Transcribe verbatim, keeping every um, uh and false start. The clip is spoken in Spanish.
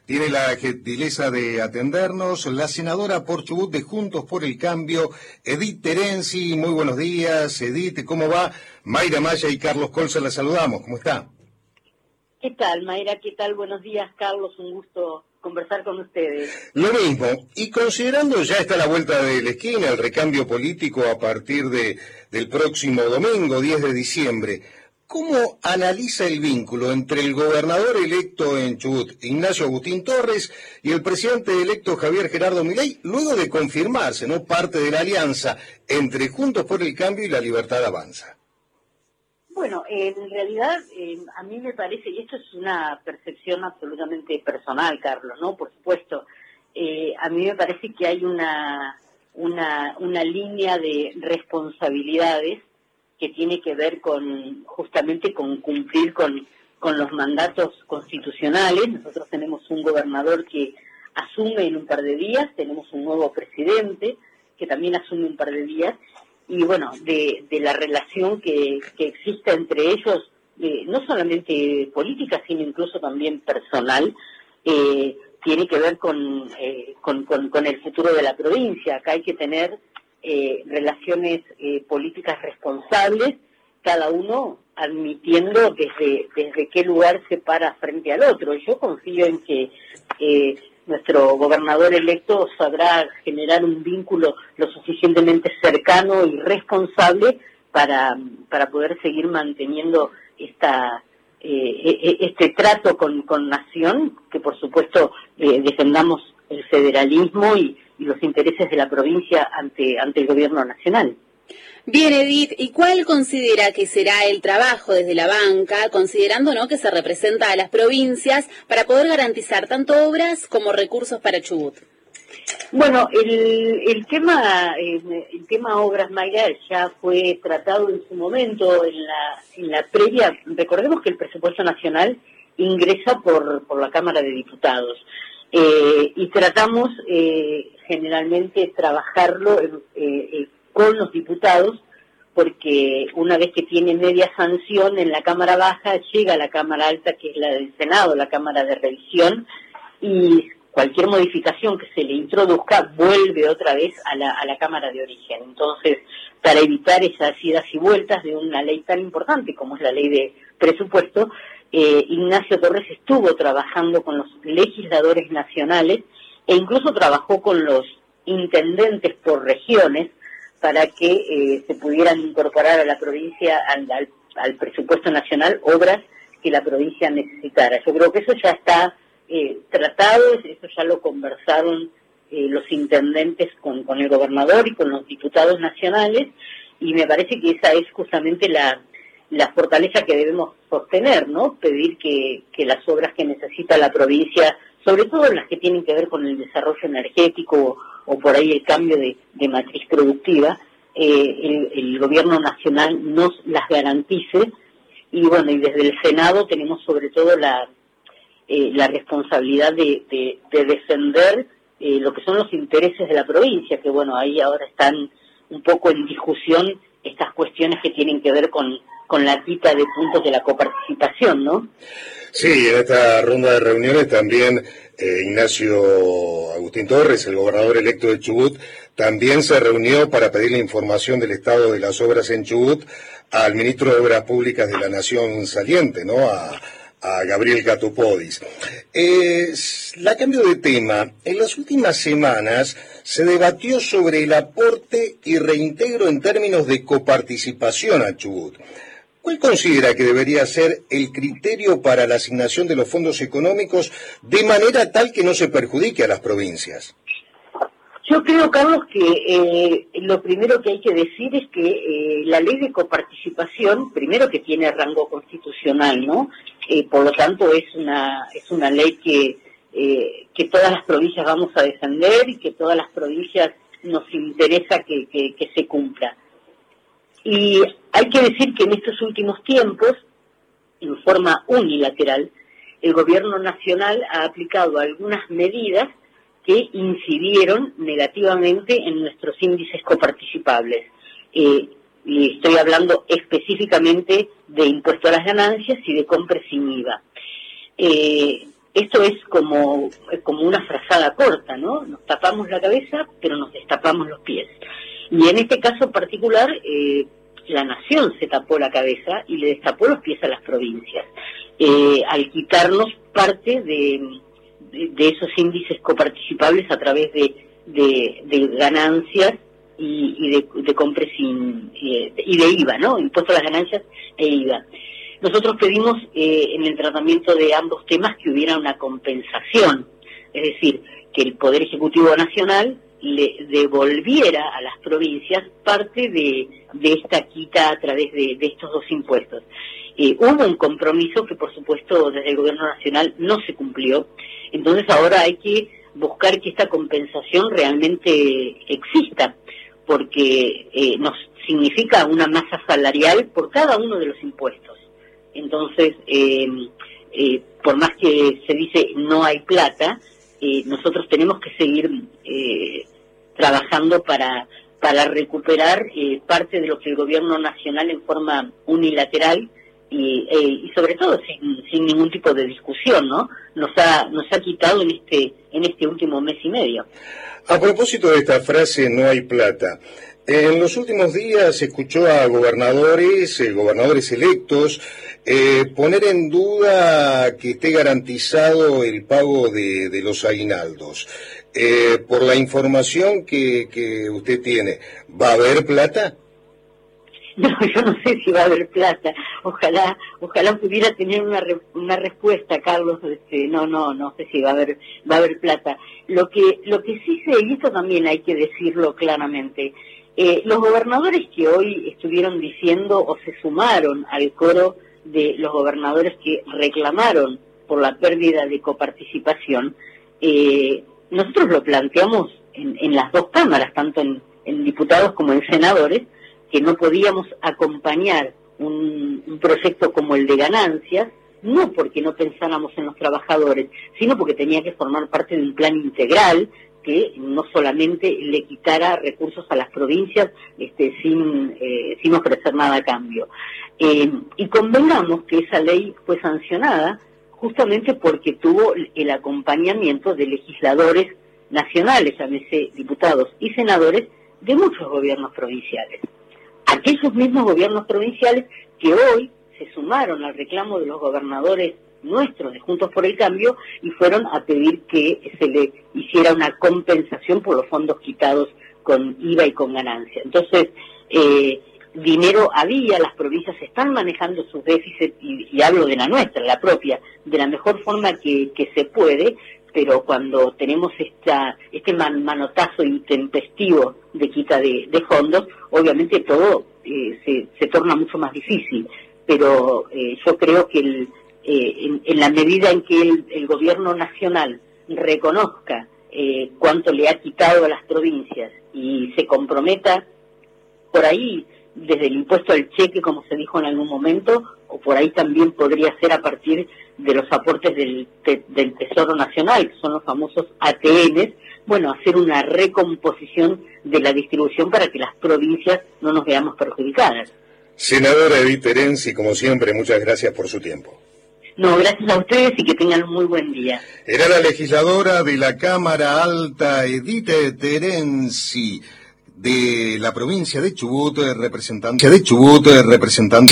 Tiene la gentileza de atendernos la senadora por Chubut de Juntos por el Cambio, Edith Terenzi. Muy buenos días, Edith, ¿cómo va? Mayra Maya y Carlos Colza la saludamos, ¿cómo está? ¿Qué tal, Mayra? ¿Qué tal? Buenos días, Carlos, un gusto conversar con ustedes. Lo mismo, y considerando ya está a la vuelta de la esquina el recambio político a partir de, del próximo domingo, diez de diciembre, ¿cómo analiza el vínculo entre el gobernador electo en Chubut, Ignacio Agustín Torres, y el presidente electo Javier Gerardo Milei, luego de confirmarse, ¿no?, parte de la alianza entre Juntos por el Cambio y La Libertad Avanza? Bueno, en realidad eh, a mí me parece, y esto es una percepción absolutamente personal, Carlos, ¿no? Por supuesto, eh, a mí me parece que hay una, una, una línea de responsabilidades que tiene que ver con justamente con cumplir con, con los mandatos constitucionales. Nosotros tenemos un gobernador que asume en un par de días, tenemos un nuevo presidente que también asume un par de días, y bueno, de, de la relación que, que existe entre ellos, eh, no solamente política, sino incluso también personal, eh, tiene que ver con, eh, con, con, con el futuro de la provincia. Acá hay que tener eh, relaciones eh, políticas responsables, cada uno admitiendo desde, desde qué lugar se para frente al otro. Yo confío en que eh, nuestro gobernador electo sabrá generar un vínculo lo suficientemente cercano y responsable para, para poder seguir manteniendo esta eh, este trato con, con nación, que por supuesto eh, defendamos el federalismo y, y los intereses de la provincia ante, ante el gobierno nacional. Bien, Edith, ¿y cuál considera que será el trabajo desde la banca, considerando, ¿no?, que se representa a las provincias para poder garantizar tanto obras como recursos para Chubut? Bueno, el, el tema eh, el tema obras, Mayra, ya fue tratado en su momento en la en la previa. Recordemos que el presupuesto nacional ingresa por por la Cámara de Diputados eh, y tratamos eh, generalmente trabajarlo eh, eh, con los diputados, porque una vez que tiene media sanción en la Cámara Baja, llega a la Cámara Alta, que es la del Senado, la Cámara de Revisión, y cualquier modificación que se le introduzca vuelve otra vez a la, a la Cámara de Origen. Entonces, para evitar esas idas y vueltas de una ley tan importante como es la ley de presupuesto, eh, Ignacio Torres estuvo trabajando con los legisladores nacionales e incluso trabajó con los intendentes por regiones para que eh, se pudieran incorporar a la provincia, al, al, al presupuesto nacional, obras que la provincia necesitara. Yo creo que eso ya está eh, tratado, eso ya lo conversaron eh, los intendentes con, con el gobernador y con los diputados nacionales, y me parece que esa es justamente la, la fortaleza que debemos sostener, ¿no? Pedir que, que las obras que necesita la provincia, sobre todo las que tienen que ver con el desarrollo energético o, o por ahí el cambio de, de matriz productiva, eh, el, el gobierno nacional nos las garantice. Y bueno, y desde el Senado tenemos sobre todo la, eh, la responsabilidad de, de, de defender eh, lo que son los intereses de la provincia, que bueno, ahí ahora están un poco en discusión estas cuestiones que tienen que ver con, con la quita de puntos de la coparticipación, ¿no? Sí, en esta ronda de reuniones también eh, Ignacio Agustín Torres, el gobernador electo de Chubut, también se reunió para pedir la información del estado de las obras en Chubut al ministro de Obras Públicas de la Nación saliente, ¿no?, a, a Gabriel Catopodis. Eh, la cambio de tema, en las últimas semanas se debatió sobre el aporte y reintegro en términos de coparticipación a Chubut. ¿Cuál considera que debería ser el criterio para la asignación de los fondos económicos de manera tal que no se perjudique a las provincias? Yo creo, Carlos, que eh, lo primero que hay que decir es que eh, la ley de coparticipación, primero que tiene rango constitucional, ¿no? Eh, por lo tanto, es una es una ley que, eh, que todas las provincias vamos a defender y que todas las provincias nos interesa que, que, que se cumpla. Y hay que decir que en estos últimos tiempos, en forma unilateral, el gobierno nacional ha aplicado algunas medidas que incidieron negativamente en nuestros índices coparticipables. Eh, y estoy hablando específicamente de impuesto a las ganancias y de compras sin I V A. Eh, esto es como, como una frazada corta, ¿no? Nos tapamos la cabeza, pero nos destapamos los pies. Y en este caso particular, eh, la nación se tapó la cabeza y le destapó los pies a las provincias, eh, al quitarnos parte de, de, de esos índices coparticipables a través de, de, de ganancias y, y de, de compras sin, y, y de I V A, ¿no? Impuesto a las ganancias e I V A. Nosotros pedimos eh, en el tratamiento de ambos temas que hubiera una compensación, es decir, que el Poder Ejecutivo Nacional le devolviera a las provincias parte de, de esta quita a través de, de estos dos impuestos. Eh, hubo un compromiso que, por supuesto, desde el Gobierno Nacional no se cumplió, entonces ahora hay que buscar que esta compensación realmente exista, porque eh, nos significa una masa salarial por cada uno de los impuestos. Entonces, eh, eh, por más que se dice no hay plata, eh, nosotros tenemos que seguir eh, trabajando para, para recuperar eh, parte de lo que el Gobierno Nacional en forma unilateral y, eh, y sobre todo sin, sin ningún tipo de discusión, ¿no? Nos ha, nos ha quitado en este, en este último mes y medio. A propósito de esta frase, no hay plata, en los últimos días se escuchó a gobernadores, eh, gobernadores electos, eh, poner en duda que esté garantizado el pago de, de los aguinaldos. Eh, por la información que, que usted tiene, ¿va a haber plata? No, yo no sé si va a haber plata. Ojalá, ojalá pudiera tener una re, una respuesta, Carlos. Este, no, no, no sé si va a haber, va a haber plata. Lo que, lo que sí sé, y esto también hay que decirlo claramente. Eh, los gobernadores que hoy estuvieron diciendo o se sumaron al coro de los gobernadores que reclamaron por la pérdida de coparticipación, eh, nosotros lo planteamos en, en las dos cámaras, tanto en, en diputados como en senadores, que no podíamos acompañar un, un proyecto como el de ganancias, no porque no pensáramos en los trabajadores, sino porque tenía que formar parte de un plan integral que no solamente le quitara recursos a las provincias este, sin, eh, sin ofrecer nada a cambio. Eh, y convengamos que esa ley fue sancionada justamente porque tuvo el acompañamiento de legisladores nacionales, llámese diputados y senadores, de muchos gobiernos provinciales. Aquellos mismos gobiernos provinciales que hoy se sumaron al reclamo de los gobernadores nuestros de Juntos por el Cambio y fueron a pedir que se le hiciera una compensación por los fondos quitados con I V A y con ganancia. Entonces, eh, dinero había, las provincias están manejando sus déficits, y, y hablo de la nuestra, la propia, de la mejor forma que, que se puede, pero cuando tenemos esta, este man, manotazo intempestivo de quita de, de fondos, obviamente todo eh, se, se torna mucho más difícil. Pero eh, yo creo que el Eh, en, en la medida en que el, el gobierno nacional reconozca eh, cuánto le ha quitado a las provincias y se comprometa por ahí desde el impuesto al cheque, como se dijo en algún momento, o por ahí también podría ser a partir de los aportes del, te, del Tesoro Nacional, que son los famosos A T Ns, bueno, hacer una recomposición de la distribución para que las provincias no nos veamos perjudicadas. Senadora Edith Terenzi, como siempre, muchas gracias por su tiempo. No, gracias a ustedes y que tengan un muy buen día. Era la legisladora de la Cámara Alta, Edith Terenzi, de la provincia de Chubut, representante de Chubut, representante